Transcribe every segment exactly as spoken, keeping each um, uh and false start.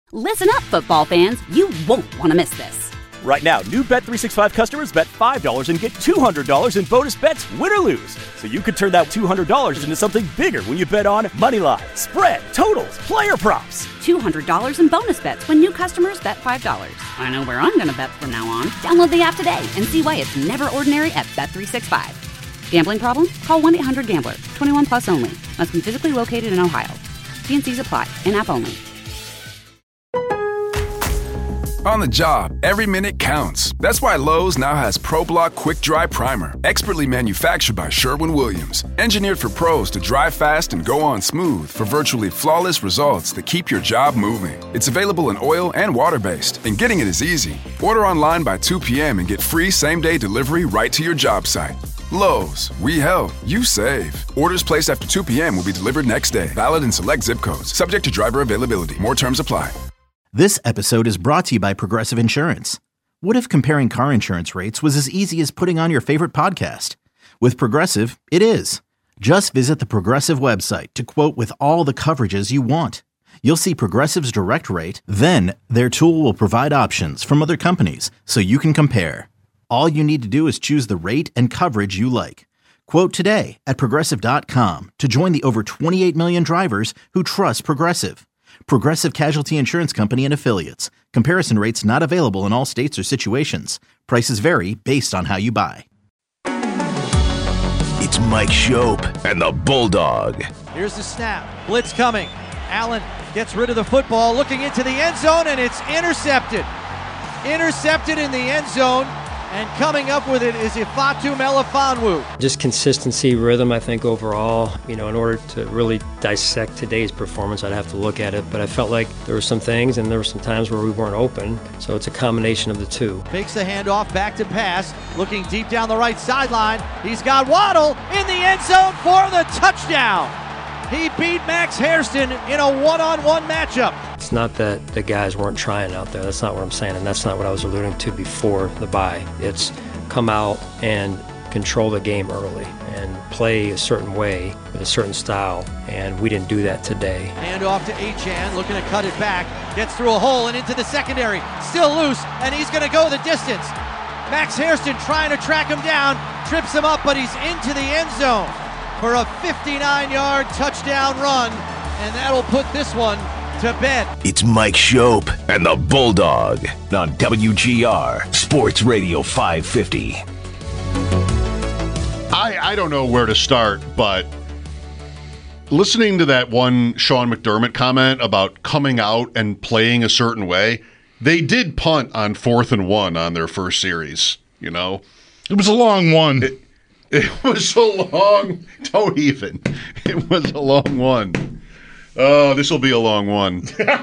Listen up, football fans. You won't want to miss this. Right now, new Bet three sixty-five customers bet five dollars and get two hundred dollars in bonus bets, win or lose. So you could turn that two hundred dollars into something bigger when you bet on moneyline, spread, totals, player props. two hundred dollars in bonus bets when new customers bet five dollars. I know where I'm going to bet from now on. Download the app today and see why it's never ordinary at Bet three sixty-five. Gambling problem? Call one eight hundred gambler. twenty-one plus only. Must be physically located in Ohio. T and C's apply. In-app only. On the job, every minute counts. That's why Lowe's now has ProBlock Quick Dry Primer, expertly manufactured by Sherwin-Williams. Engineered for pros to dry fast and go on smooth for virtually flawless results that keep your job moving. It's available in oil and water-based, and getting it is easy. Order online by two p.m. and get free same-day delivery right to your job site. Lowe's, we help, you save. Orders placed after two p.m. will be delivered next day. Valid in select zip codes. Subject to driver availability. More terms apply. This episode is brought to you by Progressive Insurance. What if comparing car insurance rates was as easy as putting on your favorite podcast? With Progressive, it is. Just visit the Progressive website to quote with all the coverages you want. You'll see Progressive's direct rate, then their tool will provide options from other companies so you can compare. All you need to do is choose the rate and coverage you like. Quote today at Progressive dot com to join the over twenty-eight million drivers who trust Progressive. Progressive Casualty Insurance Company and Affiliates. Comparison rates not available in all states or situations. Prices vary based on how you buy. It's Mike Schopp and the Bulldog. Here's the snap. Blitz coming. Allen gets rid of the football, looking into the end zone, and it's intercepted. Intercepted in the end zone. And coming up with it is Ifeatu Melifonwu. Just consistency, rhythm, I think, overall. You know, in order to really dissect today's performance, I'd have to look at it. But I felt like there were some things and there were some times where we weren't open. So it's a combination of the two. Fakes the handoff, back to pass. Looking deep down the right sideline. He's got Waddle in the end zone for the touchdown. He beat Max Hairston in a one-on-one matchup. It's not that the guys weren't trying out there. That's not what I'm saying, and that's not what I was alluding to before the bye. It's come out and control the game early and play a certain way with a certain style, and we didn't do that today. Hand off to Achane, looking to cut it back. Gets through a hole and into the secondary. Still loose, and he's going to go the distance. Max Hairston trying to track him down, trips him up, but he's into the end zone for a fifty-nine yard touchdown run, and that'll put this one to bed. It's Mike Schopp and the Bulldog on W G R Sports Radio five fifty. I, I don't know where to start, but listening to that one Sean McDermott comment about coming out and playing a certain way, they did punt on fourth and one on their first series, you know? It was a long one. It, It was a long, don't even. It was a long one. Oh, this will be a long one.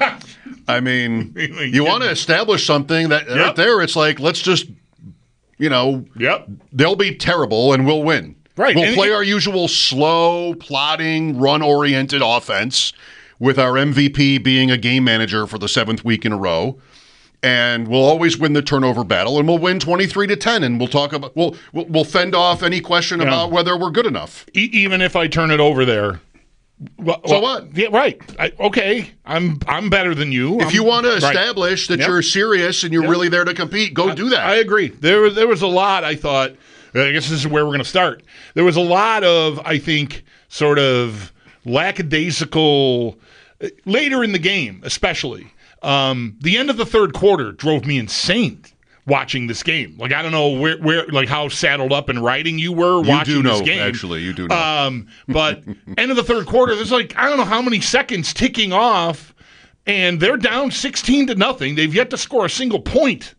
I mean, you want to establish something that yep. right there, it's like, let's just, you know, yep. they'll be terrible and we'll win. Right. We'll and play it, our usual slow, plodding, run-oriented offense with our M V P being a game manager for the seventh week in a row. And we'll always win the turnover battle, and we'll win twenty-three to ten. And we'll talk about we'll we'll, we'll fend off any question yeah. about whether we're good enough. E- even if I turn it over there, well, so what? Yeah, right. I, okay, I'm I'm better than you. If I'm, you want to establish right. that yep. you're serious and you're yep. really there to compete, go I, do that. I agree. There was there was a lot. I thought. I guess this is where we're going to start. There was a lot of I think sort of lackadaisical later in the game, especially. Um, the end of the third quarter drove me insane watching this game. Like, I don't know where, where, like how saddled up and riding you were you watching do know, this game. Actually, you do know. Um, but end of the third quarter, there's like, I don't know how many seconds ticking off, and they're down sixteen to nothing. They've yet to score a single point.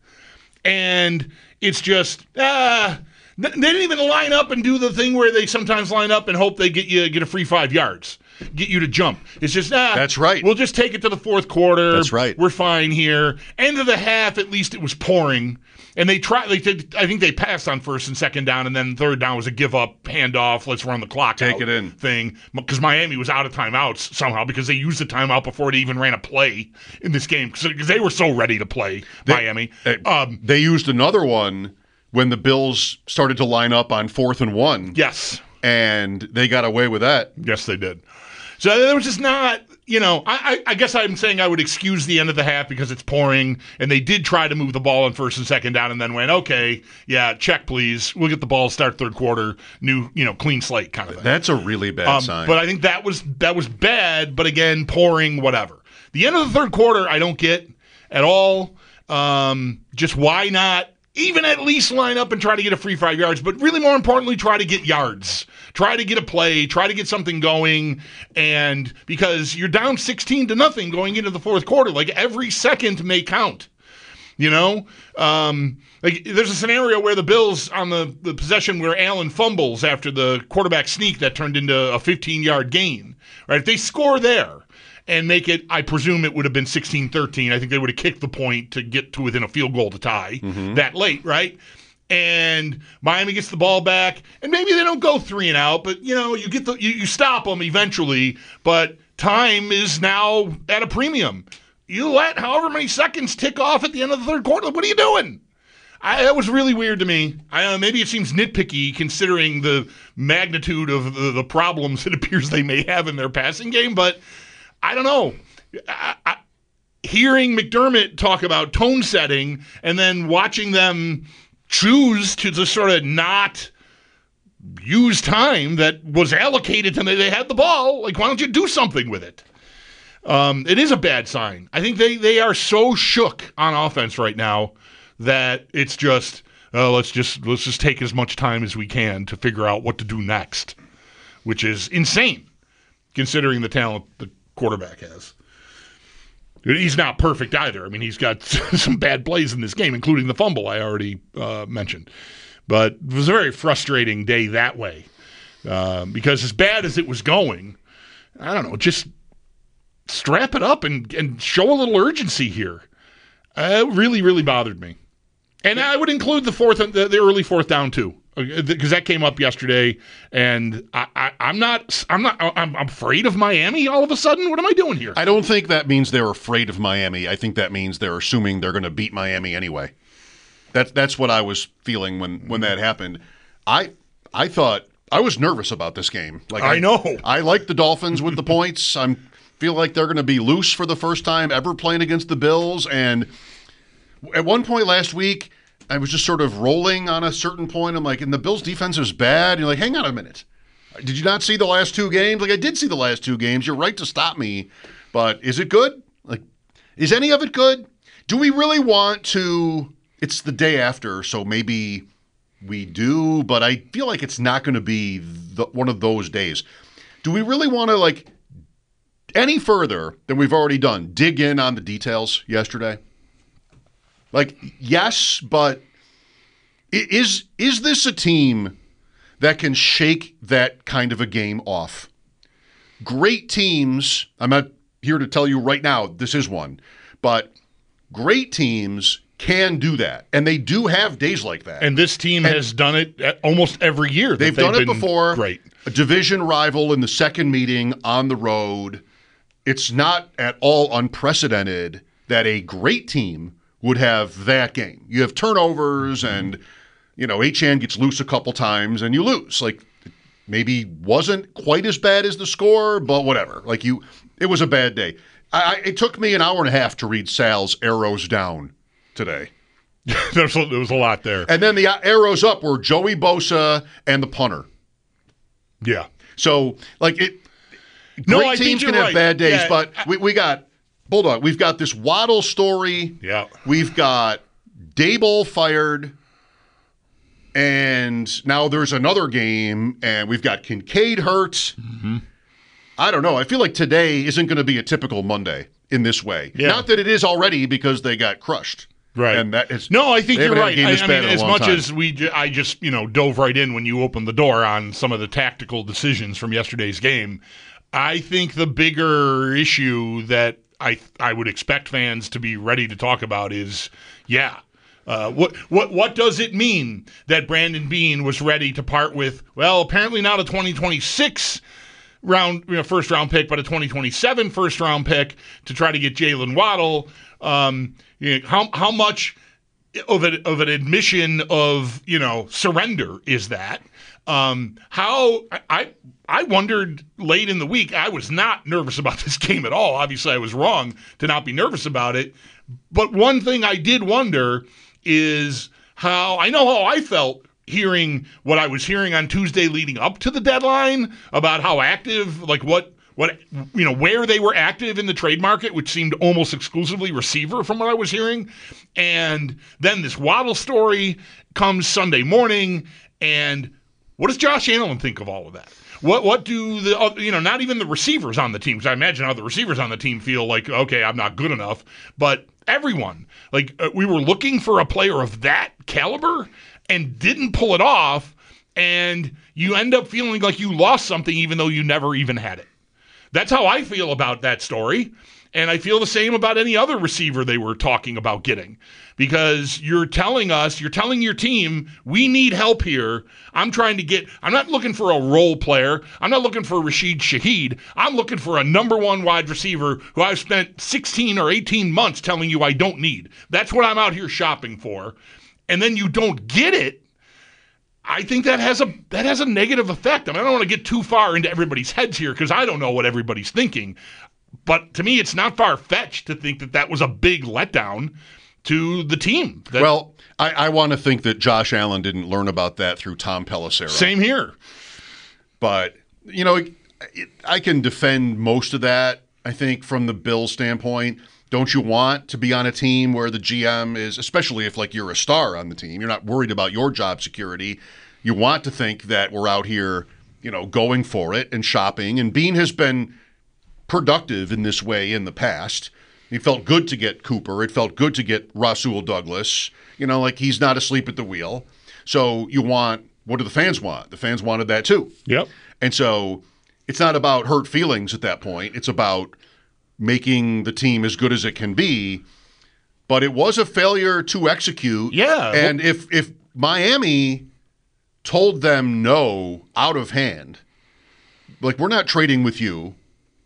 And it's just, ah, they didn't even line up and do the thing where they sometimes line up and hope they get you get a free five yards. Get you to jump. It's just, ah. That's right. We'll just take it to the fourth quarter. That's right. We're fine here. End of the half, at least it was pouring. And they tried, they did, I think they passed on first and second down, and then third down was a give up, handoff, let's run the clock Take out it in. thing. Because Miami was out of timeouts somehow because they used the timeout before they even ran a play in this game. Because they were so ready to play, they, Miami. They, um, they used another one when the Bills started to line up on fourth and one. Yes. And they got away with that. Yes, they did. So there was just not you know, I, I guess I'm saying I would excuse the end of the half because it's pouring, and they did try to move the ball on first and second down and then went, okay, yeah, check, please. We'll get the ball, start third quarter, new, you know, clean slate kind of thing. That's a really bad um, sign. But I think that was that was bad, but again, pouring, whatever. The end of the third quarter, I don't get at all. Um, just why not even at least line up and try to get a free five yards, but really more importantly, try to get yards. Try to get a play, try to get something going, and because you're down sixteen to nothing going into the fourth quarter, like every second may count. You know? Um, like there's a scenario where the Bills on the, the possession where Allen fumbles after the quarterback sneak that turned into a fifteen-yard gain. Right? If they score there, and make it, I presume it would have been sixteen thirteen. I think they would have kicked the point to get to within a field goal to tie mm-hmm. that late, right? And Miami gets the ball back, and maybe they don't go three and out, but, you know, you get the you, you stop them eventually, but time is now at a premium. You let however many seconds tick off at the end of the third quarter. What are you doing? I, that was really weird to me. I don't know, maybe it seems nitpicky considering the magnitude of the, the problems it appears they may have in their passing game, but I don't know. I, I, hearing McDermott talk about tone setting and then watching them choose to just sort of not use time that was allocated to them, they had the ball. Like, why don't you do something with it? Um, it is a bad sign. I think they, they are so shook on offense right now that it's just, uh, let's just let's just take as much time as we can to figure out what to do next, which is insane considering the talent the quarterback has. He's not perfect either. I mean, he's got some bad plays in this game, including the fumble I already uh, mentioned. But it was a very frustrating day that way uh, because as bad as it was going, I don't know, just strap it up and, and show a little urgency here. Uh, it really, really bothered me. And I would include the fourth, the, the early fourth down too, because that came up yesterday, and I, I, I'm not, I'm not, I'm, I'm afraid of Miami all of a sudden. What am I doing here? I don't think that means they're afraid of Miami. I think that means they're assuming they're going to beat Miami anyway. That's that's what I was feeling when, when that happened. I I thought I was nervous about this game. Like I, I know I like the Dolphins with the points. I feel like they're going to be loose for the first time ever playing against the Bills. And at one point last week, I was just sort of rolling on a certain point. I'm like, and the Bills' defense is bad. And you're like, hang on a minute. Did you not see the last two games? Like, I did see the last two games. You're right to stop me. But is it good? Like, is any of it good? Do we really want to? It's the day after, so maybe we do. But I feel like it's not going to be the, one of those days. Do we really want to, like, any further than we've already done, dig in on the details yesterday? Like, yes, but is is this a team that can shake that kind of a game off? Great teams, I'm not here to tell you right now this is one, but great teams can do that, and they do have days like that. And this team and has done it almost every year. They've, they've done it before. Great. A division rival in the second meeting on the road. It's not at all unprecedented that a great team would have that game. You have turnovers and, you know, Achane gets loose a couple times and you lose. Like, maybe wasn't quite as bad as the score, but whatever. Like, you, it was a bad day. I, it took me an hour and a half to read Sal's arrows down today. there, was a, there was a lot there. And then the arrows up were Joey Bosa and the punter. Yeah. So, like, it, no, great I teams think can you're have right. bad days, yeah, but I, we, we got, Bulldog, we've got this Waddle story. Yeah. We've got Dable fired. And now there's another game, and we've got Kincaid hurt. Mm-hmm. I don't know. I feel like today isn't going to be a typical Monday in this way. Yeah. Not that it is already because they got crushed. Right. And that is, no, I think you're right. I, I mean, as much time. as we, ju- I just, you know, dove right in when you opened the door on some of the tactical decisions from yesterday's game. I think the bigger issue that I I would expect fans to be ready to talk about is, yeah, uh, what what what does it mean that Brandon Beane was ready to part with? Well, apparently not a twenty twenty-six round, you know, first round pick, but a twenty twenty-seven first round pick to try to get Jalen Waddle. Um, you know, how how much of a, of an admission of, you know, surrender is that? Um, how I I wondered late in the week. I was not nervous about this game at all. Obviously, I was wrong to not be nervous about it. But one thing I did wonder is how I know how I felt hearing what I was hearing on Tuesday leading up to the deadline about how active, like what. What you know, where they were active in the trade market, which seemed almost exclusively receiver from what I was hearing. And then this Waddle story comes Sunday morning, and what does Josh Allen think of all of that? What what do the other, you know, not even the receivers on the team, because I imagine how the receivers on the team feel like, okay, I'm not good enough, but everyone, like uh, we were looking for a player of that caliber and didn't pull it off, and you end up feeling like you lost something even though you never even had it. That's how I feel about that story, and I feel the same about any other receiver they were talking about getting, because you're telling us, you're telling your team, we need help here. I'm trying to get, I'm not looking for a role player. I'm not looking for Rashid Shaheed. I'm looking for a number one wide receiver who I've spent sixteen or eighteen months telling you I don't need. That's what I'm out here shopping for, and then you don't get it. I think that has a that has a negative effect. I mean, I don't want to get too far into everybody's heads here because I don't know what everybody's thinking. But to me, it's not far-fetched to think that that was a big letdown to the team. That, well, I, I want to think that Josh Allen didn't learn about that through Tom Pelissero. Same here. But, you know, it, it, I can defend most of that, I think, from the Bills' standpoint. Don't you want to be on a team where the G M is, especially if like you're a star on the team, you're not worried about your job security. You want to think that we're out here, you know, going for it and shopping. And Beane has been productive in this way in the past. It felt good to get Cooper. It felt good to get Rasul Douglas. You know, like he's not asleep at the wheel. So you want, what do the fans want? The fans wanted that too. Yep. And so it's not about hurt feelings at that point. It's about making the team as good as it can be, but it was a failure to execute. Yeah. And if if Miami told them no out of hand, like we're not trading with you,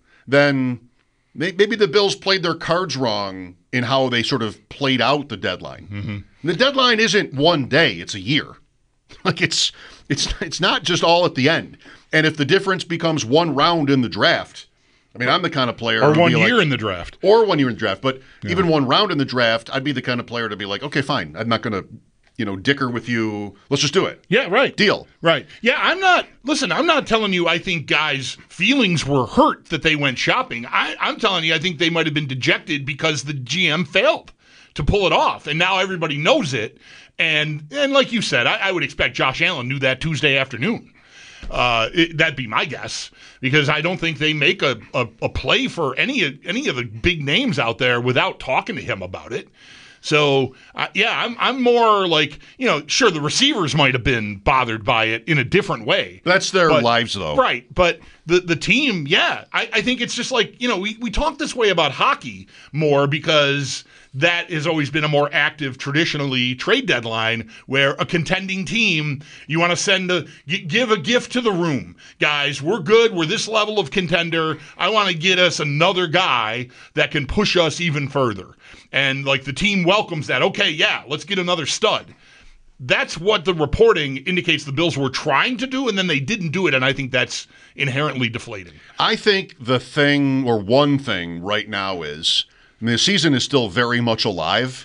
then maybe the Bills played their cards wrong in how they sort of played out the deadline. Mm-hmm. The deadline isn't one day, it's a year. Like it's it's it's not just all at the end. And if the difference becomes one round in the draft, I mean, I'm the kind of player or to one be year like, in the draft, or one year in the draft. But yeah. even one round in the draft, I'd be the kind of player to be like, okay, fine. I'm not going to, you know, dicker with you. Let's just do it. Yeah, right. Deal. Right. Yeah, I'm not. Listen, I'm not telling you. I think guys' feelings were hurt that they went shopping. I, I'm telling you, I think they might have been dejected because the G M failed to pull it off, and now everybody knows it. And and like you said, I, I would expect Josh Allen knew that Tuesday afternoon. Uh, it, that'd be my guess, because I don't think they make a, a, a play for any of, any of the big names out there without talking to him about it. So, uh, yeah, I'm I'm more like, you know, sure, the receivers might have been bothered by it in a different way. That's their but, lives, though. Right, but the, the team, yeah, I, I think it's just like, you know, we, we talk this way about hockey more because that has always been a more active, traditionally, trade deadline where a contending team, you want to send a, give a gift to the room. Guys, we're good. We're this level of contender. I want to get us another guy that can push us even further. And like the team welcomes that. Okay, yeah, let's get another stud. That's what the reporting indicates the Bills were trying to do, and then they didn't do it, and I think that's inherently deflating. I think the thing, or one thing right now is, I mean, the season is still very much alive,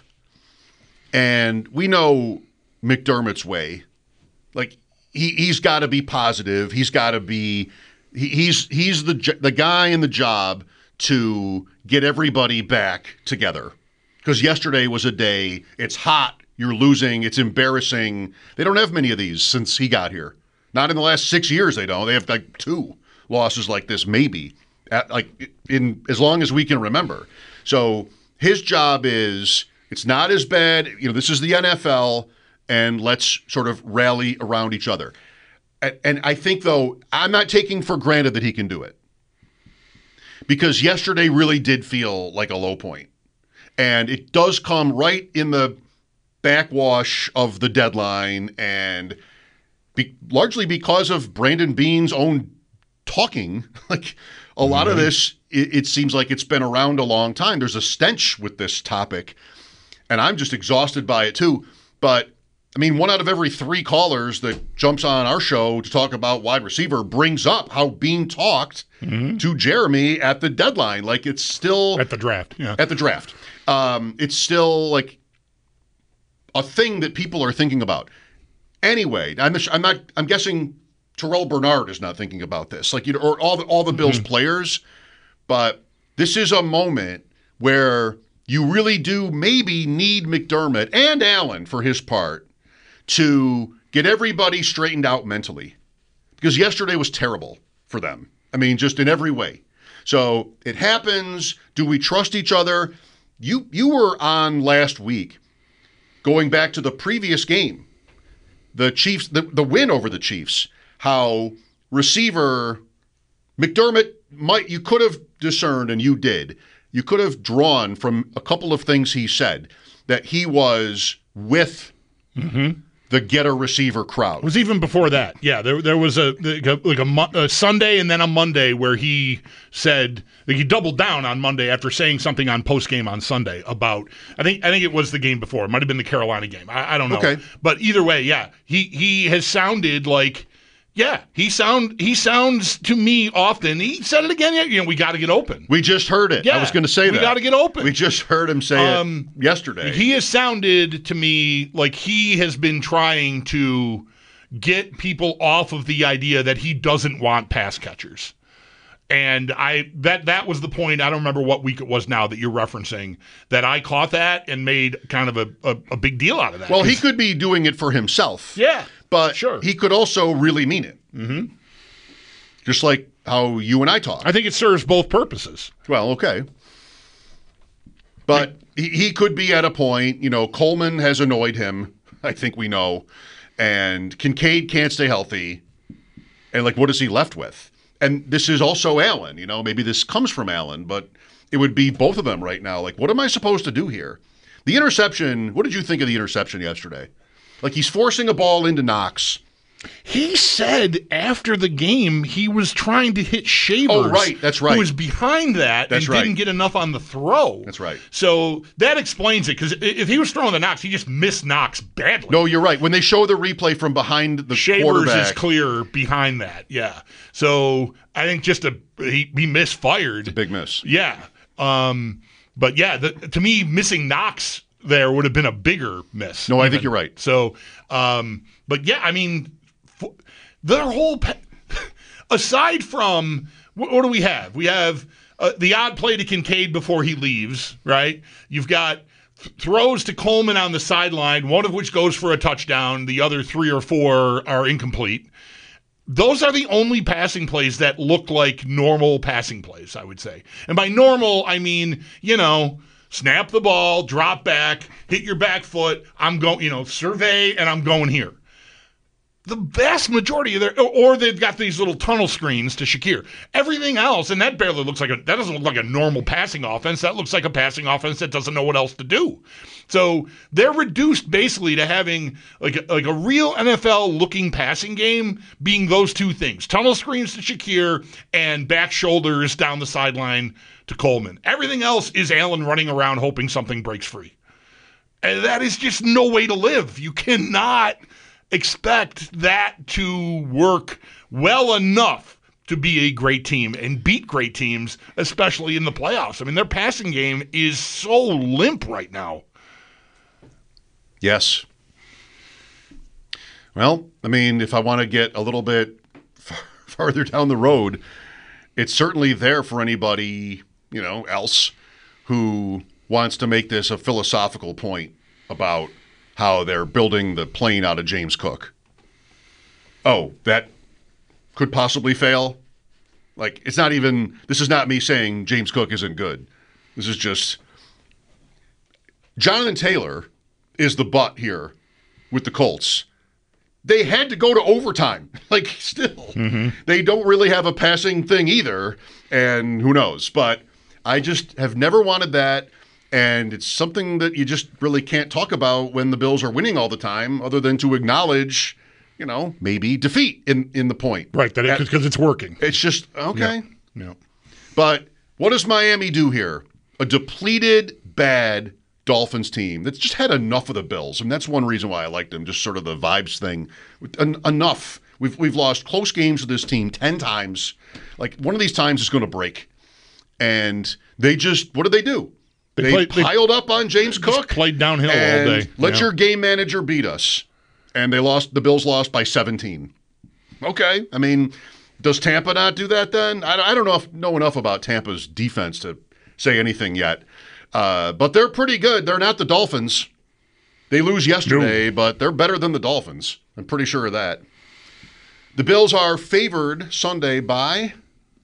and we know McDermott's way. Like, he, he's got to be positive. He's got to be he, – he's he's the the guy in the job to get everybody back together. Because yesterday was a day, it's hot, you're losing, it's embarrassing. They don't have many of these since he got here. Not in the last six years they don't. They have like two losses like this maybe, at, like in as long as we can remember. So his job is, it's not as bad, you know, this is the N F L, and let's sort of rally around each other. And, and I think, though, I'm not taking for granted that he can do it. Because yesterday really did feel like a low point. And it does come right in the backwash of the deadline, and be, largely because of Brandon Beane's own talking. Like a lot mm-hmm. of this, it, it seems like it's been around a long time. There's a stench with this topic, and I'm just exhausted by it too. But I mean, one out of every three callers that jumps on our show to talk about wide receiver brings up how Beane talked mm-hmm. to Jeremy at the deadline. Like, it's still... At the draft, yeah. At the draft. Um, it's still, like, a thing that people are thinking about. Anyway, I'm, I'm not... I'm guessing Terrell Bernard is not thinking about this. Like, you know, or all the, all the Bills mm-hmm. players. But this is a moment where you really do maybe need McDermott and Allen, for his part, to get everybody straightened out mentally. Because yesterday was terrible for them. I mean, just in every way. So it happens. Do we trust each other? You you were on last week, going back to the previous game, the Chiefs, the, the win over the Chiefs, how receiver McDermott might, you could have discerned, and you did, you could have drawn from a couple of things he said that he was with mm-hmm. the getter receiver crowd. It was even before that. Yeah, there there was a like a, a Sunday and then a Monday where he said, like, he doubled down on Monday after saying something on postgame on Sunday about, I think I think it was the game before. It might have been the Carolina game. I, I don't know. Okay. But either way, yeah, he he has sounded like, yeah, he sound he sounds to me often. He said it again. You know, we got to get open. We just heard it. Yeah, I was going to say we that. We got to get open. We just heard him say um, it yesterday. He has sounded to me like he has been trying to get people off of the idea that he doesn't want pass catchers. And I that that was the point. I don't remember what week it was now that you're referencing, that I caught that and made kind of a, a, a big deal out of that. Well, he could be doing it for himself. Yeah. But sure. he could also really mean it. Mm-hmm. Just like how you and I talk. I think it serves both purposes. Well, okay. But he, he could be at a point, you know, Coleman has annoyed him, I think we know, and Kincaid can't stay healthy. And, like, what is he left with? And this is also Allen, you know, maybe this comes from Allen, but it would be both of them right now. Like, what am I supposed to do here? The interception, what did you think of the interception yesterday? Like, he's forcing a ball into Knox. He said after the game he was trying to hit Shavers. Oh, right. That's right. Who was behind that That's and right. didn't get enough on the throw. That's right. So that explains it, because if he was throwing the Knox, he just missed Knox badly. No, you're right. When they show the replay from behind the Shavers quarterback. is clear behind that, yeah. So I think just a he, he misfired. It's a big miss. Yeah. Um, but, yeah, the, to me, missing Knox there would have been a bigger miss. No, even. I think you're right. So, um, but yeah, I mean, f- their whole, pa- aside from, what, what do we have? We have uh, the odd play to Kincaid before he leaves, right? You've got th- throws to Coleman on the sideline, one of which goes for a touchdown. The other three or four are incomplete. Those are the only passing plays that look like normal passing plays, I would say. And by normal, I mean, you know, snap the ball, drop back, hit your back foot, I'm going, you know, survey, and I'm going here. The vast majority of their, or they've got these little tunnel screens to Shakir. Everything else, and that barely looks like a, that doesn't look like a normal passing offense. That looks like a passing offense that doesn't know what else to do. So they're reduced basically to having like a, like a real N F L-looking passing game being those two things. Tunnel screens to Shakir and back shoulders down the sideline to Coleman. Everything else is Allen running around hoping something breaks free. And that is just no way to live. You cannot expect that to work well enough to be a great team and beat great teams, especially in the playoffs. I mean, their passing game is so limp right now. Yes. Well, I mean, if I want to get a little bit far, farther down the road, it's certainly there for anybody, you know, else who wants to make this a philosophical point about how they're building the plane out of James Cook. Oh, that could possibly fail? Like, it's not even, this is not me saying James Cook isn't good. This is just, Jonathan Taylor is the butt here with the Colts. They had to go to overtime. Like, still. Mm-hmm. They don't really have a passing thing either, and who knows. But I just have never wanted that. And it's something that you just really can't talk about when the Bills are winning all the time, other than to acknowledge, you know, maybe defeat in, in the point. Right, that because it's working. It's just, okay. Yeah. Yeah. But what does Miami do here? A depleted, bad Dolphins team that's just had enough of the Bills. And that's one reason why I like them, just sort of the vibes thing. En- enough. We've we've lost close games with this team ten times. Like, one of these times is going to break. And they just, what did they do? They, they played, piled they, up on James Cook. Played downhill and all day. Let yeah. your game manager beat us. And they lost. The Bills lost by seventeen. Okay. I mean, does Tampa not do that then? I, I don't know if know enough about Tampa's defense to say anything yet. Uh, but they're pretty good. They're not the Dolphins. They lose yesterday, no. but they're better than the Dolphins. I'm pretty sure of that. The Bills are favored Sunday by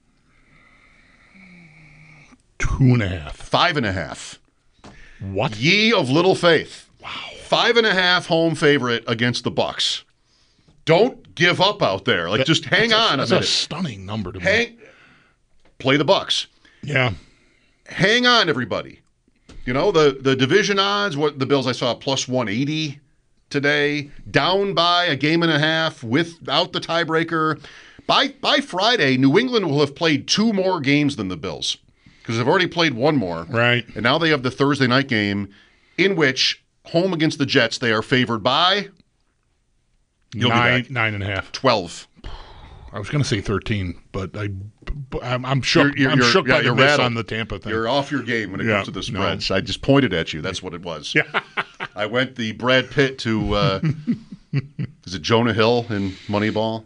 two and a half. Five and a half. What? Ye of little faith. Wow. Five and a half home favorite against the Bucs. Don't give up out there. Like, that, just hang that's on a, a that's minute. a stunning number to hang, me. Play the Bucs. Yeah. Hang on, everybody. You know, the, the division odds, what the Bills I saw, plus one eighty today, down by a game and a half without the tiebreaker. By by Friday, New England will have played two more games than the Bills because they've already played one more. Right. And now they have the Thursday night game in which, home against the Jets, they are favored by You'll nine, nine and a half. twelve. I was going to say thirteen, but I, I'm, I'm shook. You're, you're, I'm shook yeah, by the miss rattled. on the Tampa thing. You're off your game when it yeah, comes to the spreads. No. I just pointed at you. That's what it was. Yeah. I went the Brad Pitt to, uh, is it Jonah Hill in Moneyball?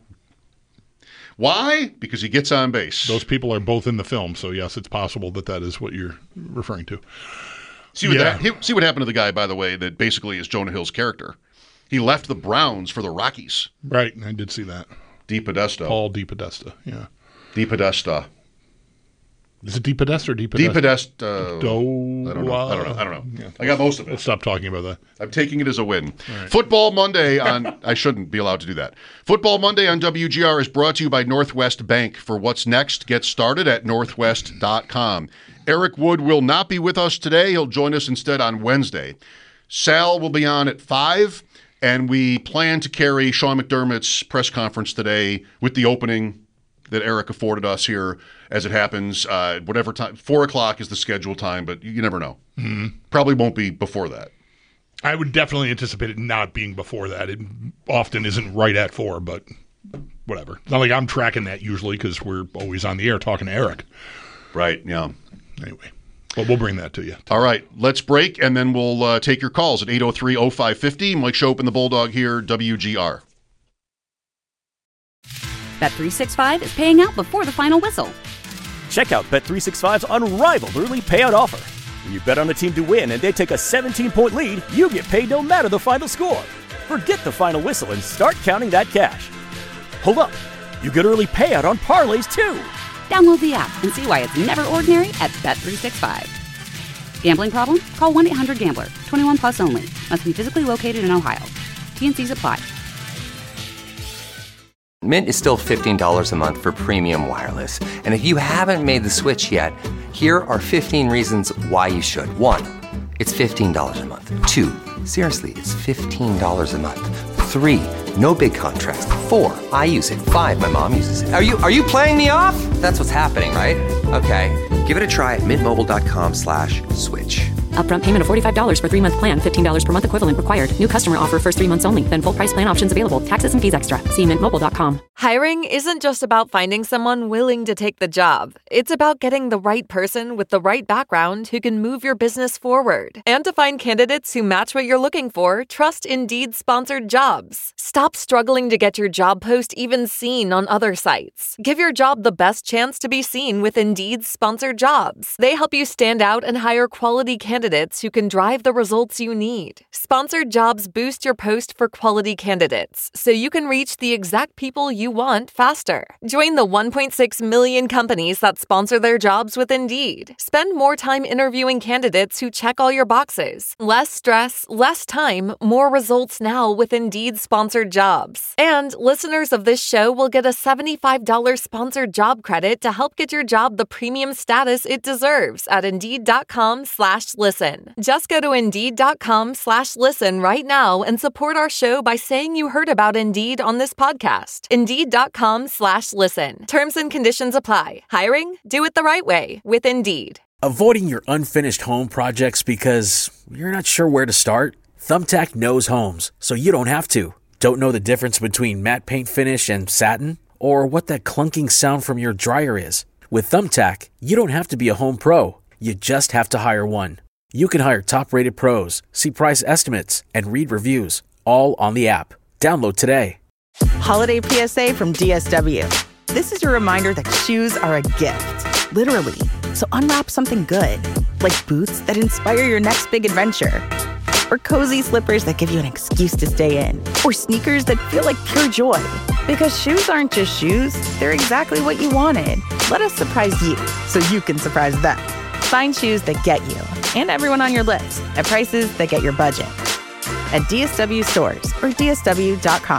Why? Because he gets on base. Those people are both in the film, so yes, it's possible that that is what you're referring to. See what, yeah. that, see what happened to the guy, by the way, that basically is Jonah Hill's character. He left the Browns for the Rockies. Right, I did see that. DePodesta. Paul DePodesta, yeah. DePodesta. Is it DePodesta or DePodesta? DePodesta. Do- I don't know. I don't know. I don't know. Yeah. I got most of it. Let's stop talking about that. I'm taking it as a win. Right. Football Monday on, I shouldn't be allowed to do that. Football Monday on W G R is brought to you by Northwest Bank. For what's next, get started at northwest dot com. Eric Wood will not be with us today. He'll join us instead on Wednesday. Sal will be on at five, and we plan to carry Sean McDermott's press conference today with the opening that Eric afforded us here as it happens. Uh, whatever time, four o'clock is the scheduled time, but you never know. Mm-hmm. Probably won't be before that. I would definitely anticipate it not being before that. It often isn't right at four, but whatever. It's not like I'm tracking that usually because we're always on the air talking to Eric. Right, yeah. Anyway, well, we'll bring that to you. All right, let's break, and then we'll uh, take your calls at eight oh three oh five five oh. Mike Shope and the Bulldog here, W G R. Bet three sixty-five is paying out before the final whistle. Check out Bet three sixty-five's unrivaled early payout offer. When you bet on a team to win and they take a seventeen-point lead, you get paid no matter the final score. Forget the final whistle and start counting that cash. Hold up. You get early payout on parlays, too. Download the app and see why it's never ordinary at Bet three sixty-five. Gambling problem? Call one eight hundred gambler. twenty-one plus only. Must be physically located in Ohio. T N Cs apply. Mint is still fifteen dollars a month for premium wireless. And if you haven't made the switch yet, here are fifteen reasons why you should. One, it's fifteen dollars a month. Two, seriously, it's fifteen dollars a month. Three, no big contrast. Four, I use it. Five, my mom uses it. Are you are you playing me off? That's what's happening, right? Okay, give it a try at mintmobile.com slash switch. Upfront payment of forty-five dollars for three-month plan, fifteen dollars per month equivalent required. New customer offer first three months only. Then full price plan options available. Taxes and fees extra. See mint mobile dot com. Hiring isn't just about finding someone willing to take the job. It's about getting the right person with the right background who can move your business forward. And to find candidates who match what you're looking for, trust Indeed sponsored jobs. Stop struggling to get your job post even seen on other sites. Give your job the best chance to be seen with Indeed sponsored jobs. They help you stand out and hire quality candidates who can drive the results you need. Sponsored jobs boost your post for quality candidates, so you can reach the exact people you want faster. Join the one point six million companies that sponsor their jobs with Indeed. Spend more time interviewing candidates who check all your boxes. Less stress, less time, more results now with Indeed sponsored jobs. And listeners of this show will get a seventy-five dollars sponsored job credit to help get your job the premium status it deserves at Indeed.com slash listen. Just go to Indeed.com slash listen right now and support our show by saying you heard about Indeed on this podcast. Indeed.com slash listen. Terms and conditions apply. Hiring? Do it the right way with Indeed. Avoiding your unfinished home projects because you're not sure where to start? Thumbtack knows homes, so you don't have to. Don't know the difference between matte paint finish and satin? Or what that clunking sound from your dryer is? With Thumbtack, you don't have to be a home pro. You just have to hire one. You can hire top-rated pros, see price estimates, and read reviews, all on the app. Download today. Holiday P S A from D S W. This is your reminder that shoes are a gift, literally. So unwrap something good, like boots that inspire your next big adventure, or cozy slippers that give you an excuse to stay in, or sneakers that feel like pure joy. Because shoes aren't just shoes, they're exactly what you wanted. Let us surprise you so you can surprise them. Find shoes that get you and everyone on your list at prices that get your budget at D S W stores or D S W dot com.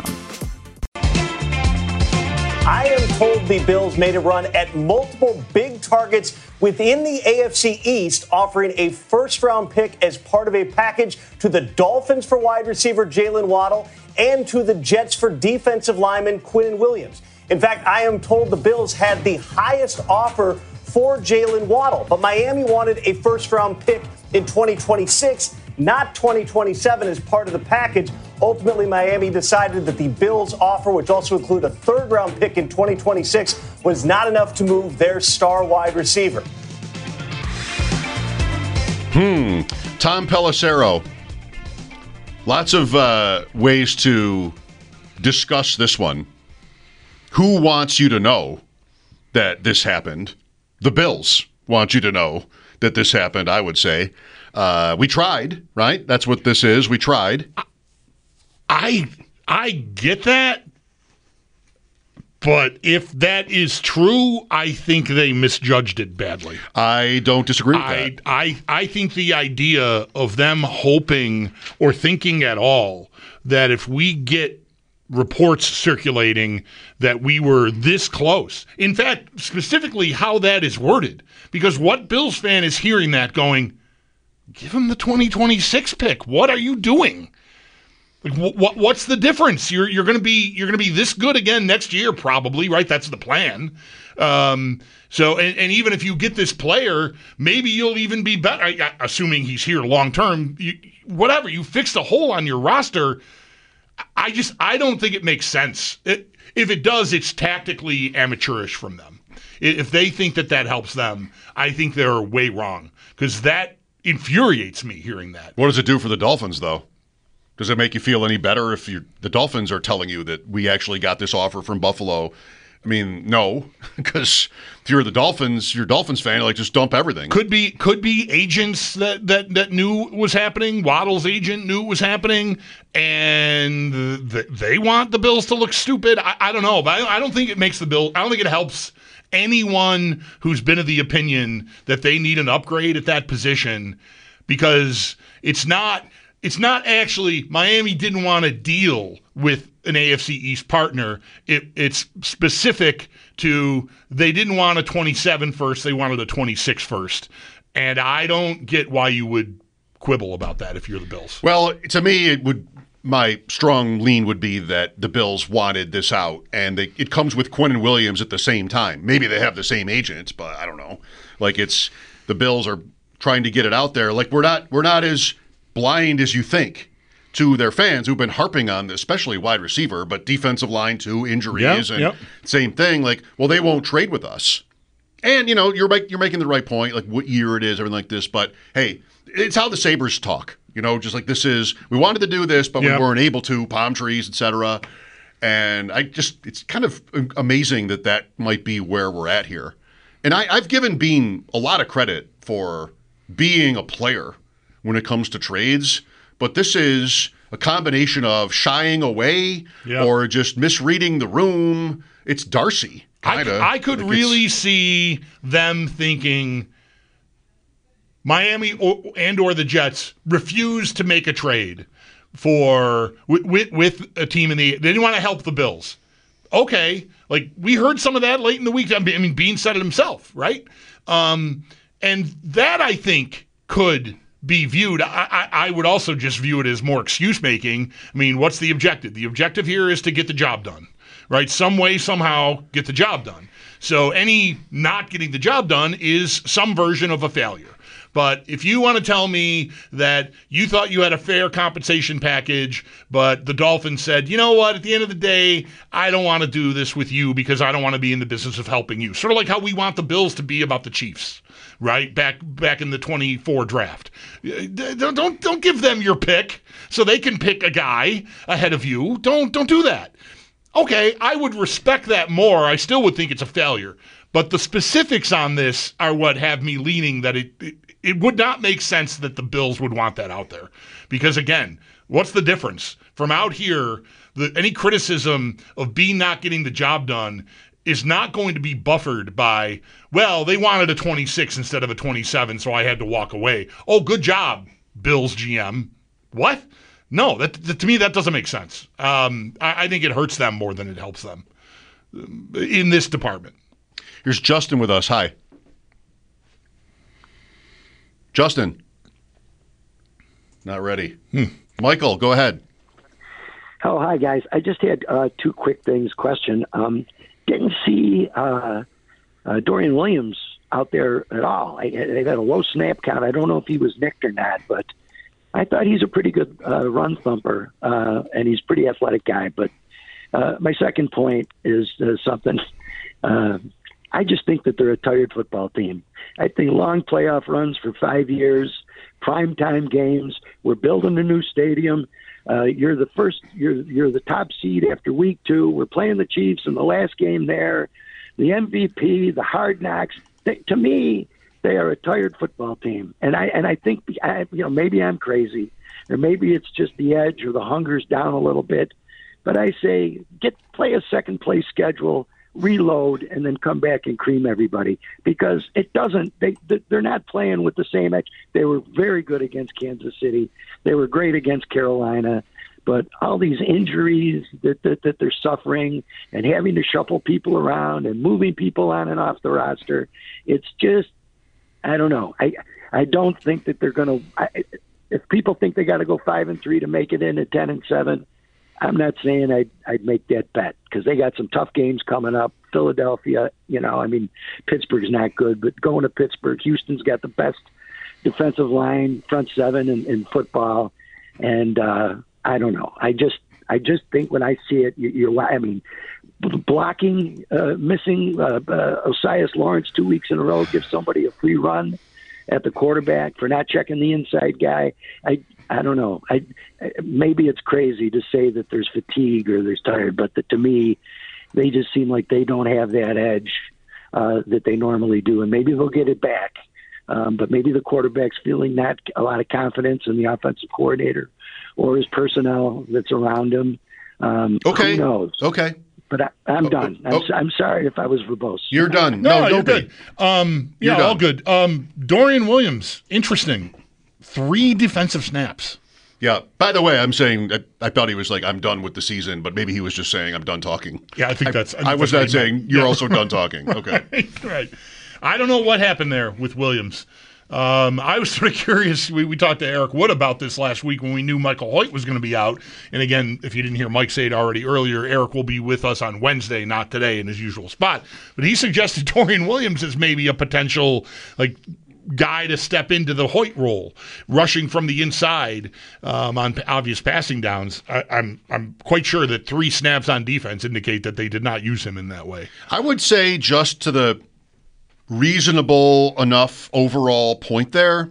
I am told the Bills made a run at multiple big targets within the A F C East, offering a first-round pick as part of a package to the Dolphins for wide receiver Jalen Waddle and to the Jets for defensive lineman Quinnen Williams. In fact, I am told the Bills had the highest offer for Jalen Waddle, but Miami wanted a first-round pick in twenty twenty-six, not twenty twenty-seven, as part of the package. Ultimately, Miami decided that the Bills' offer, which also included a third-round pick in twenty twenty-six, was not enough to move their star wide receiver. Hmm. Tom Pelissero. Lots of uh, ways to discuss this one. Who wants you to know that this happened? The Bills want you to know that this happened, I would say. Uh, we tried, right? That's what this is. We tried. I I get that, but if that is true, I think they misjudged it badly. I don't disagree with I, that. I, I think the idea of them hoping or thinking at all that if we get reports circulating that we were this close, in fact, specifically how that is worded, because what Bills fan is hearing that going, give him the twenty twenty-six pick. What are you doing? Like, what what's the difference? You're you're going to be you're going to be this good again next year, probably, right? That's the plan. Um, so, and, and even if you get this player, maybe you'll even be better. I, assuming he's here long term. You, whatever, you fixed a hole on your roster. I just I don't think it makes sense. It, if it does, it's tactically amateurish from them. If they think that that helps them, I think they're way wrong, because that infuriates me hearing that. What does it do for the Dolphins, though? Does it make you feel any better if you the Dolphins are telling you that we actually got this offer from Buffalo? I mean, no, because if you're the Dolphins, you're a Dolphins fan, like just dump everything. Could be could be agents that, that, that knew it was happening. Waddle's agent knew it was happening, and th- they want the Bills to look stupid. I, I don't know, but I, I don't think it makes the Bills. I don't think it helps anyone who's been of the opinion that they need an upgrade at that position, because it's not. It's not actually Miami didn't want to deal with an A F C East partner. It, it's specific to they didn't want a twenty-seven first, they wanted a twenty-six first. And I don't get why you would quibble about that if you're the Bills. Well, to me, it would. My strong lean would be that the Bills wanted this out, and they, it comes with Quinnen Williams at the same time. Maybe they have the same agents, but I don't know. Like it's the Bills are trying to get it out there. Like we're not we're not as blind as you think to their fans who've been harping on this, especially wide receiver, but defensive line too, injuries, yep, and yep. same thing. Like, well, they won't trade with us. And, you know, you're, make, you're making the right point, like what year it is, everything like this. But, hey, it's how the Sabres talk. You know, just like this is, we wanted to do this, but yep. we weren't able to, palm trees, et cetera. And I just, it's kind of amazing that that might be where we're at here. And I, I've given Bean a lot of credit for being a player when it comes to trades, but this is a combination of shying away yep. or just misreading the room. It's Darcy, kind of. I, I could like really see them thinking Miami or, and or the Jets refuse to make a trade for with, with, with a team in the. They didn't want to help the Bills. Okay, like we heard some of that late in the week. I mean, Bean said it himself, right? Um, and that I think could be viewed. I, I, I would also just view it as more excuse making. I mean, what's the objective? The objective here is to get the job done, right? Some way, somehow, get the job done. So any not getting the job done is some version of a failure. But if you want to tell me that you thought you had a fair compensation package, but the Dolphins said, you know what, at the end of the day, I don't want to do this with you because I don't want to be in the business of helping you. Sort of like how we want the Bills to be about the Chiefs, right? Back back in the twenty-four draft. Don't don't, don't give them your pick so they can pick a guy ahead of you. Don't don't do that. Okay, I would respect that more. I still would think it's a failure. But the specifics on this are what have me leaning that it, it it would not make sense that the Bills would want that out there. Because, again, what's the difference? From out here, the, any criticism of B not getting the job done is not going to be buffered by, well, they wanted a twenty-six instead of a twenty-seven, so I had to walk away. Oh, good job, Bills G M. What? No, that, that to me, that doesn't make sense. Um, I, I think it hurts them more than it helps them in this department. Here's Justin with us. Hi. Justin. Not ready. Hmm. Michael, go ahead. Oh, hi, guys. I just had uh, two quick things. Question. Um, didn't see uh, uh, Dorian Williams out there at all. I, they've had a low snap count. I don't know if he was nicked or not, but I thought he's a pretty good uh, run thumper, uh, and he's a pretty athletic guy. But uh, my second point is uh, something. Uh, I just think that they're a tired football team. I think long playoff runs for five years, primetime games. We're building a new stadium. Uh, you're the first. You're you're the top seed after week two. We're playing the Chiefs in the last game there. The M V P, the Hard Knocks. They, to me, they are a tired football team, and I and I think I, you know maybe I'm crazy, or maybe it's just the edge or the hunger's down a little bit. But I say get play a second place schedule, reload, and then come back and cream everybody, because it doesn't. They they're not playing with the same edge. They were very good against Kansas City. They were great against Carolina. But all these injuries that, that, that they're suffering and having to shuffle people around and moving people on and off the roster, it's just, I don't know. I I don't think that they're going to. If people think they got to go five and three to make it in at ten and seven, I'm not saying I'd I'd make that bet, because they got some tough games coming up. Philadelphia, you know, I mean, Pittsburgh's not good, but going to Pittsburgh, Houston's got the best defensive line, front seven in, in football, and uh, I don't know. I just I just think when I see it, you, you're. I mean, blocking, uh, missing uh, uh, Osiris Lawrence two weeks in a row gives somebody a free run at the quarterback for not checking the inside guy. I I don't know. I maybe it's crazy to say that there's fatigue or there's tired, but the, to me, they just seem like they don't have that edge uh, that they normally do, and maybe they'll get it back. Um, but maybe the quarterback's feeling not a lot of confidence in the offensive coordinator or his personnel that's around him. Um, okay. Who knows? Okay. But I, I'm oh, done. I'm, oh. I'm sorry if I was verbose. You're done. No, No, you're don't good. be. Um, You're yeah, done. all good. Um, Dorian Williams, interesting. Three defensive snaps. Yeah. By the way, I'm saying that I thought he was like, I'm done with the season, but maybe he was just saying, I'm done talking. Yeah, I think that's. I, I was that's not right, saying man. you're Yeah. also done talking. Okay. right, right. I don't know what happened there with Williams. Um, I was sort of curious. We, we talked to Eric Wood about this last week when we knew Michael Hoyt was going to be out. And again, if you didn't hear Mike say it already earlier, Eric will be with us on Wednesday, not today, in his usual spot. But he suggested Dorian Williams as maybe a potential like guy to step into the Hoyt role, rushing from the inside um, on obvious passing downs. I, I'm I'm quite sure that three snaps on defense indicate that they did not use him in that way. I would say just to the reasonable enough overall point there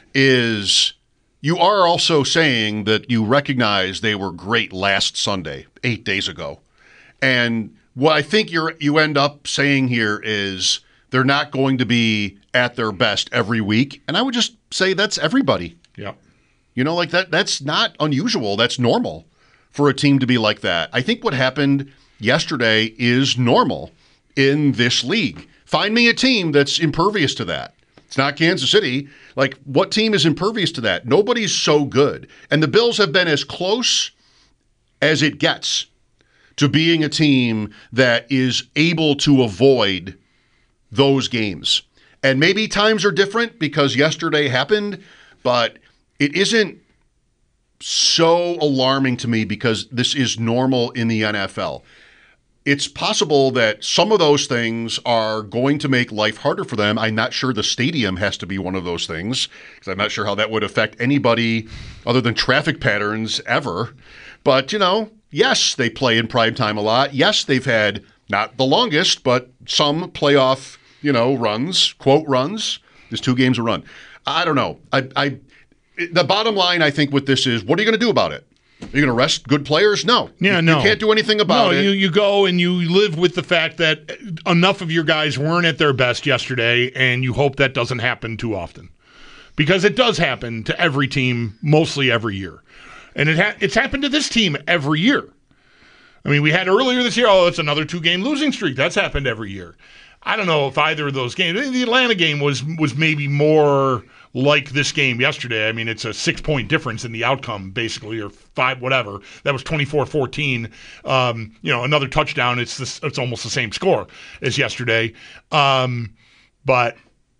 is you are also saying that you recognize they were great last Sunday, eight days ago. And what I think you're you end up saying here is they're not going to be at their best every week. And I would just say that's everybody. Yeah. You know, like that that's not unusual. That's normal for a team to be like that. I think what happened yesterday is normal in this league. Find me a team that's impervious to that. It's not Kansas City. Like, what team is impervious to that? Nobody's so good. And the Bills have been as close as it gets to being a team that is able to avoid those games. And maybe times are different because yesterday happened, but it isn't so alarming to me because this is normal in the N F L. it's possible that some of those things are going to make life harder for them. I'm not sure the stadium has to be one of those things, because I'm not sure how that would affect anybody other than traffic patterns ever. But, you know, yes, they play in prime time a lot. Yes, they've had not the longest, but some playoff, you know, runs, quote runs. There's two games a run. I don't know. I, I, the bottom line, I think, with this is, what are you going to do about it? Are you going to rest good players? No. Yeah, you, no. You can't do anything about no, it. You, you go and you live with the fact that enough of your guys weren't at their best yesterday, and you hope that doesn't happen too often. Because it does happen to every team, mostly every year. And it ha- it's happened to this team every year. I mean, we had earlier this year, oh, it's another two-game losing streak. That's happened every year. I don't know if either of those games, the Atlanta game was was maybe more like this game yesterday. I mean, it's a six-point difference in the outcome, basically, or five, whatever. That was twenty-four fourteen. Um, you know, another touchdown, it's this, it's almost the same score as yesterday. Um, but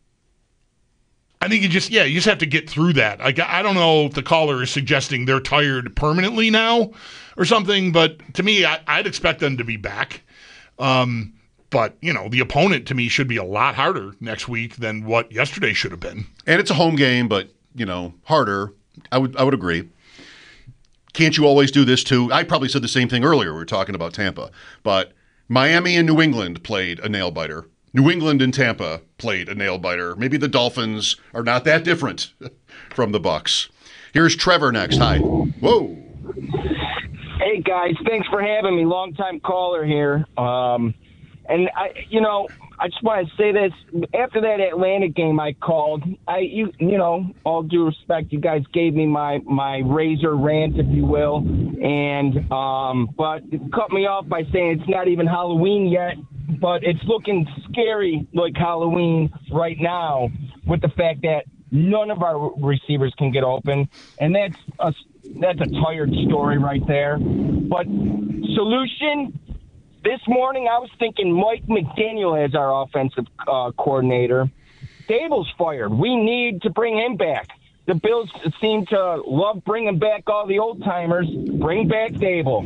I think you just, yeah, you just have to get through that. I, I don't know if the caller is suggesting they're tired permanently now or something, but to me, I, I'd expect them to be back. Um But, you know, the opponent to me should be a lot harder next week than what yesterday should have been. And it's a home game, but, you know, harder. I would I would agree. Can't you always do this too? I probably said the same thing earlier. We were talking about Tampa. But Miami and New England played a nail-biter. New England and Tampa played a nail-biter. Maybe the Dolphins are not that different from the Bucs. Here's Trevor next. Hi. Whoa. Hey, guys. Thanks for having me. Long-time caller here. Um... And I, you know, I just want to say this. After that Atlanta game, I called. I, you, you know, all due respect, you guys gave me my my razor rant, if you will, and um, but it cut me off by saying it's not even Halloween yet, but it's looking scary like Halloween right now with the fact that none of our receivers can get open, and that's a that's a tired story right there. But solution. This morning, I was thinking Mike McDaniel as our offensive uh, coordinator. Dable's fired. We need to bring him back. The Bills seem to love bringing back all the old-timers. Bring back Dable.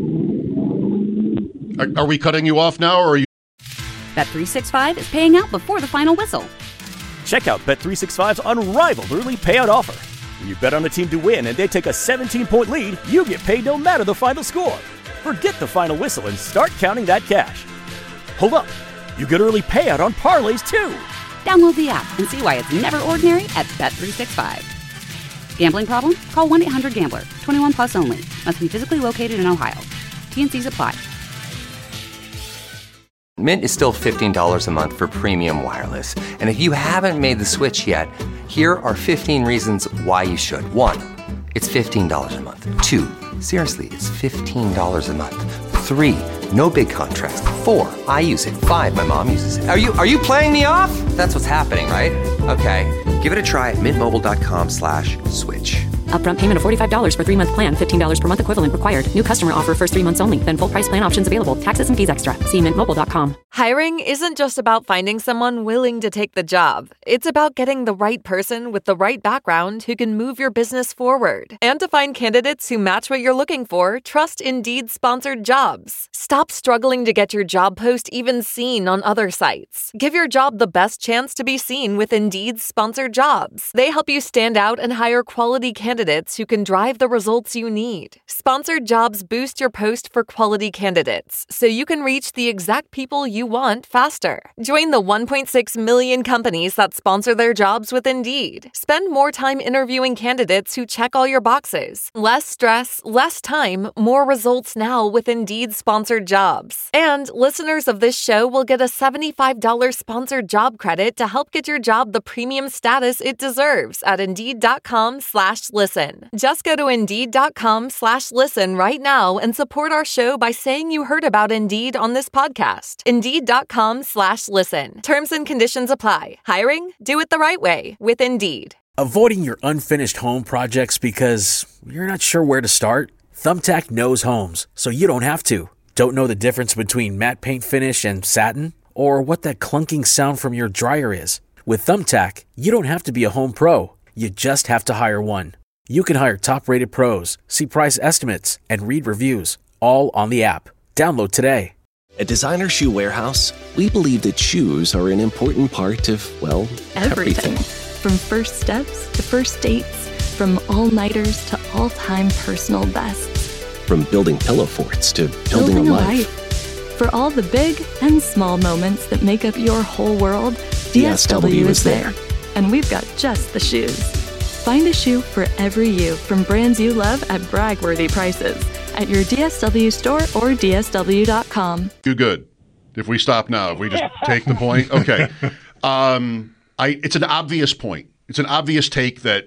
Are, are we cutting you off now, or are you? Bet three sixty-five is paying out before the final whistle. Check out Bet three sixty-five's unrivaled early payout offer. When you bet on a team to win and they take a seventeen-point lead, you get paid no matter the final score. Forget the final whistle and start counting that cash. Hold up. You get early payout on parlays, too. Download the app and see why it's never ordinary at Bet three sixty-five. Gambling problem? Call one eight hundred gambler. twenty-one plus only. Must be physically located in Ohio. T and C's apply. Mint is still fifteen dollars a month for premium wireless. And if you haven't made the switch yet, here are fifteen reasons why you should. One, it's fifteen dollars a month. Two, seriously, it's fifteen dollars a month. Three, no big contrast. Four, I use it. Five, my mom uses it. Are you are you playing me off? That's what's happening, right? Okay, give it a try at mintmobile.com slash switch. Upfront payment of forty-five dollars for three-month plan, fifteen dollars per month equivalent required. New customer offer first three months only. Then full price plan options available. Taxes and fees extra. See mint mobile dot com. Hiring isn't just about finding someone willing to take the job. It's about getting the right person with the right background who can move your business forward. And to find candidates who match what you're looking for, trust Indeed-sponsored jobs. Stop struggling to get your job post even seen on other sites. Give your job the best chance to be seen with Indeed-sponsored jobs. They help you stand out and hire quality candidates who can drive the results you need. Sponsored jobs boost your post for quality candidates, so you can reach the exact people you want faster. Join the one point six million companies that sponsor their jobs with Indeed. Spend more time interviewing candidates who check all your boxes. Less stress, less time, more results now with Indeed-sponsored jobs. And listeners of this show will get a seventy-five dollars sponsored job credit to help get your job the premium status it deserves at Indeed.com slash listen. Just go to Indeed.com slash listen right now and support our show by saying you heard about Indeed on this podcast. Indeed.com slash listen. Terms and conditions apply. Hiring? Do it the right way with Indeed. Avoiding your unfinished home projects because you're not sure where to start? Thumbtack knows homes, so you don't have to. Don't know the difference between matte paint finish and satin? Or what that clunking sound from your dryer is? With Thumbtack, you don't have to be a home pro. You just have to hire one. You can hire top-rated pros, see price estimates, and read reviews, all on the app. Download today. At Designer Shoe Warehouse, we believe that shoes are an important part of, well, everything. everything. From first steps to first dates, from all-nighters to all-time personal bests. From building pillow forts to building, Building a a life. life. For all the big and small moments that make up your whole world, D S W is there. And we've got just the shoes. Find a shoe for every you from brands you love at brag-worthy prices at your D S W store or D S W dot com. You good? If we stop now, if we just take the point, okay. Um, I it's an obvious point. It's an obvious take that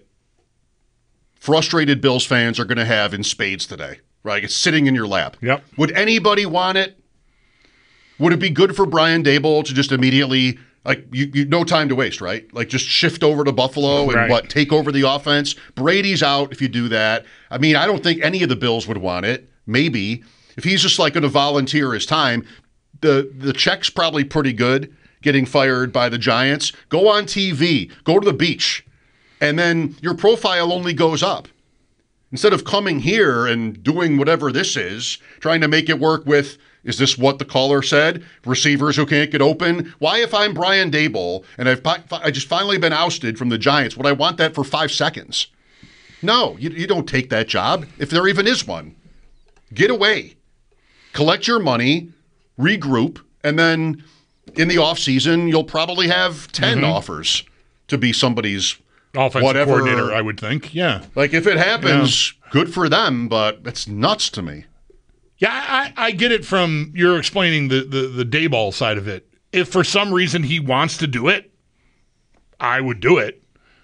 frustrated Bills fans are going to have in spades today. Right? It's sitting in your lap. Yep. Would anybody want it? Would it be good for Brian Daboll to just immediately, like, you, you no time to waste, right? Like, just shift over to Buffalo and Right. what, take over the offense? Brady's out if you do that. I mean, I don't think any of the Bills would want it. Maybe. If he's just, like, going to volunteer his time, the, the check's probably pretty good getting fired by the Giants. Go on T V. Go to the beach. And then your profile only goes up. Instead of coming here and doing whatever this is, trying to make it work with, is this what the caller said? Receivers who can't get open? Why, if I'm Brian Daboll and I've I just finally been ousted from the Giants, would I want that for five seconds? No, you, you don't take that job, if there even is one. Get away. Collect your money, regroup, and then in the offseason, you'll probably have ten Mhm. offers to be somebody's Offensive whatever coordinator, I would think. Yeah. Like, if it happens, good for them, but it's nuts to me. Yeah, I, I get it from you're explaining the, the, the Dayball side of it. If for some reason he wants to do it, I would do it.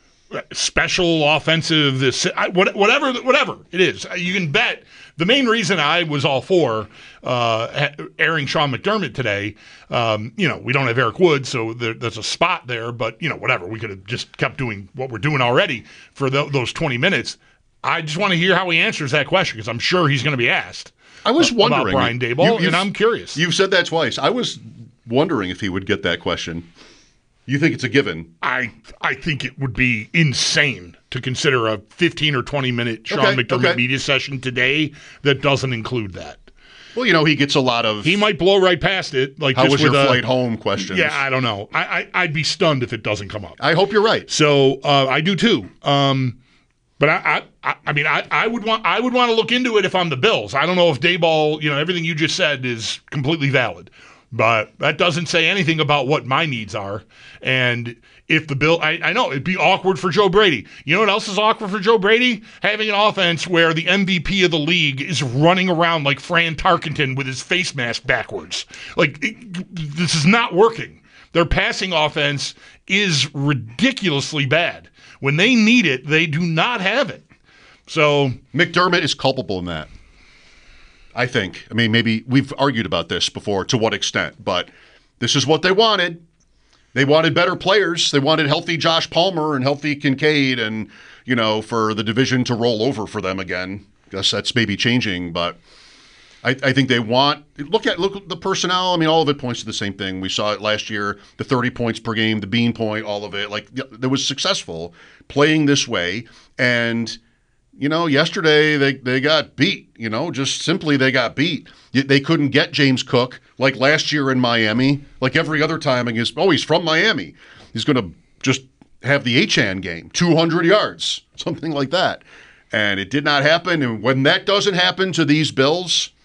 Special offensive, this I- what- whatever whatever it is. You can bet the main reason I was all for uh, airing Sean McDermott today, um, you know, we don't have Eric Wood, so there, there's a spot there, but, you know, whatever. We could have just kept doing what we're doing already for the, those twenty minutes. I just want to hear how he answers that question because I'm sure he's going to be asked. I was wondering. About Brian Daboll, You- and I'm curious. You've said that twice. I was wondering if he would get that question. You think it's a given? I I think it would be insane to consider a fifteen or twenty minute Sean Okay, McDermott okay. media session today that doesn't include that. Well, you know, he gets a lot of. He might blow right past it. Like, How just was with your a- flight home questions. Yeah, I don't know. I, I I'd be stunned if it doesn't come up. I hope you're right. So uh, I do too. Um, but I, I I mean I, I would want I would want to look into it if I'm the Bills. I don't know if Dayball, you know, everything you just said is completely valid, but that doesn't say anything about what my needs are. And if the Bill, I, I know it'd be awkward for Joe Brady. You know what else is awkward for Joe Brady? Having an offense where the M V P of the league is running around like Fran Tarkenton with his face mask backwards. Like, it, this is not working. Their passing offense is ridiculously bad. When they need it, they do not have it. So McDermott is culpable in that. I think. I mean, maybe we've argued about this before, to what extent, but this is what they wanted. They wanted better players. They wanted healthy Josh Palmer and healthy Kincaid and, you know, for the division to roll over for them again. Guess that's maybe changing, but I, I think they want – look at look at the personnel. I mean, all of it points to the same thing. We saw it last year, the thirty points per game, the bean point, all of it. Like, it was successful playing this way. And, you know, yesterday they, they got beat. You know, just simply they got beat. They couldn't get James Cook like last year in Miami, like every other time against – oh, he's from Miami. He's going to just have the H-A N game, two hundred yards, something like that. And it did not happen. And when that doesn't happen to these Bills –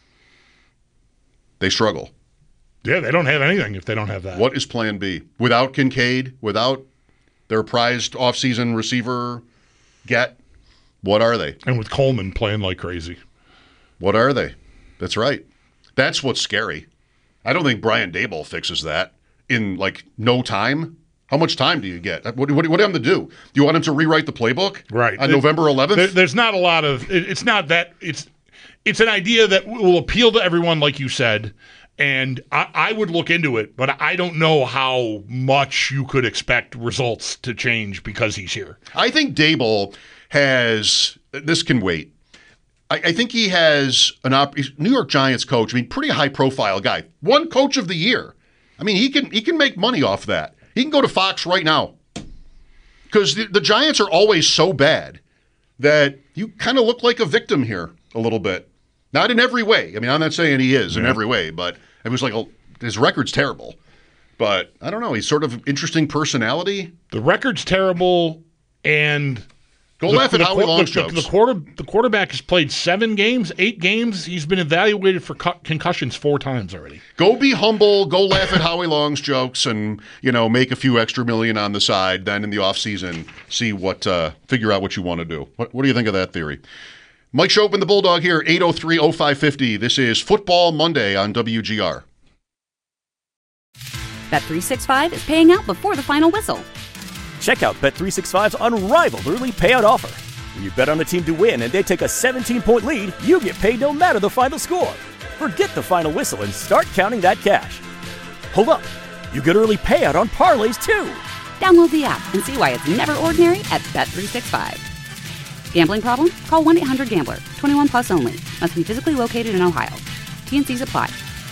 they struggle. Yeah, they don't have anything if they don't have that. What is plan B? Without Kincaid, without their prized offseason receiver get, what are they? And with Coleman playing like crazy. What are they? That's right. That's what's scary. I don't think Brian Daboll fixes that in, like, no time. How much time do you get? What, what, what do you want him to do? Do you want him to rewrite the playbook? Right. On November eleventh? There, there's not a lot of it, – it's not that – it's it's an idea that will appeal to everyone, like you said, and I, I would look into it, but I don't know how much you could expect results to change because he's here. I think Daboll has – this can wait. I, I think he has an op- New York Giants coach. I mean, pretty high-profile guy. One coach of the year. I mean, he can he can make money off that. He can go to Fox right now. Because the, the Giants are always so bad that you kind of look like a victim here a little bit. Not in every way. I mean, I'm not saying he is in Yeah. every way, but it was like a, his record's terrible. But I don't know. He's sort of interesting personality. The record's terrible, and Go the, laugh at the, Howie the, Long's the, jokes. the quarter the quarterback has played seven games, eight games. He's been evaluated for co- concussions four times already. Go be humble. Go laugh at Howie Long's jokes, and you know, make a few extra million on the side. Then in the off season, see what uh, figure out what you want to do. What, what do you think of that theory? Mike Chopin, the Bulldog here, eight oh three oh five fifty. This is Football Monday on W G R. Bet three sixty-five is paying out before the final whistle. Check out Bet three sixty-five's unrivaled early payout offer. When you bet on a team to win and they take a seventeen-point lead, you get paid no matter the final score. Forget the final whistle and start counting that cash. Hold up. You get early payout on parlays, too. Download the app and see why it's never ordinary at Bet three sixty-five. Gambling problem? Call one eight hundred gambler. twenty-one plus only. Must be physically located in Ohio. T and C's apply.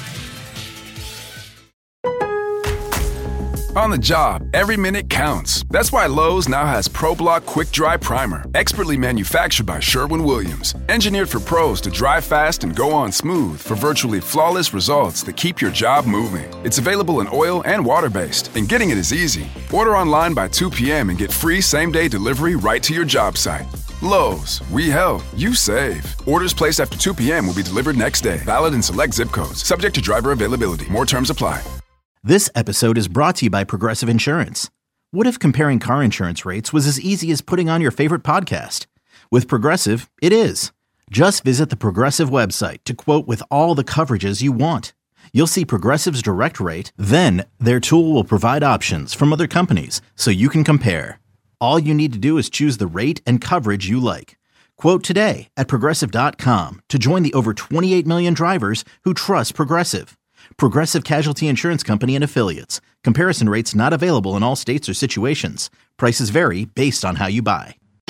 On the job, every minute counts. That's why Lowe's now has ProBlock Quick Dry Primer, expertly manufactured by Sherwin-Williams. Engineered for pros to dry fast and go on smooth for virtually flawless results that keep your job moving. It's available in oil and water-based, and getting it is easy. Order online by two p.m. and get free same-day delivery right to your job site. Lowe's, we help, you save. Orders placed after two p.m. will be delivered next day. Valid in select zip codes. Subject to driver availability. More terms apply. This episode is brought to you by Progressive Insurance. What if comparing car insurance rates was as easy as putting on your favorite podcast? With Progressive, it is. Just visit the Progressive website to quote with all the coverages you want. You'll see Progressive's direct rate, then their tool will provide options from other companies so you can compare. All you need to do is choose the rate and coverage you like. Quote today at Progressive dot com to join the over twenty-eight million drivers who trust Progressive. Progressive Casualty Insurance Company and Affiliates. Comparison rates not available in all states or situations. Prices vary based on how you buy.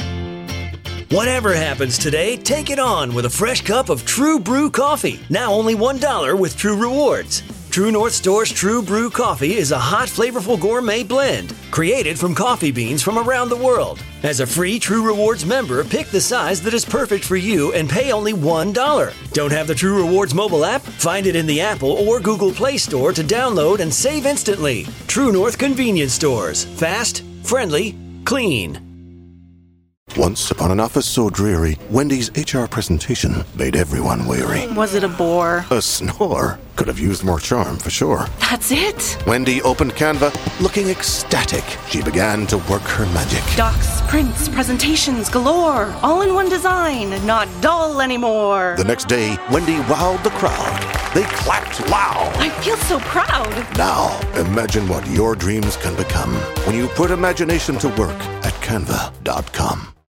Whatever happens today, take it on with a fresh cup of True Brew coffee. Now only one dollar with True Rewards. True North Store's True Brew coffee is a hot, flavorful gourmet blend created from coffee beans from around the world. As a free True Rewards member, pick the size that is perfect for you and pay only one dollar. Don't have the True Rewards mobile app? Find it in the Apple or Google Play Store to download and save instantly. True North Convenience Stores. Fast, friendly, clean. Once upon an office so dreary, Wendy's H R presentation made everyone weary. Was it a bore? A snore. Could have used more charm, for sure. That's it? Wendy opened Canva, looking ecstatic. She began to work her magic. Docs, prints, presentations galore. All in one design, not dull anymore. The next day, Wendy wowed the crowd. They clapped loud. I feel so proud. Now, imagine what your dreams can become when you put imagination to work at canva dot com.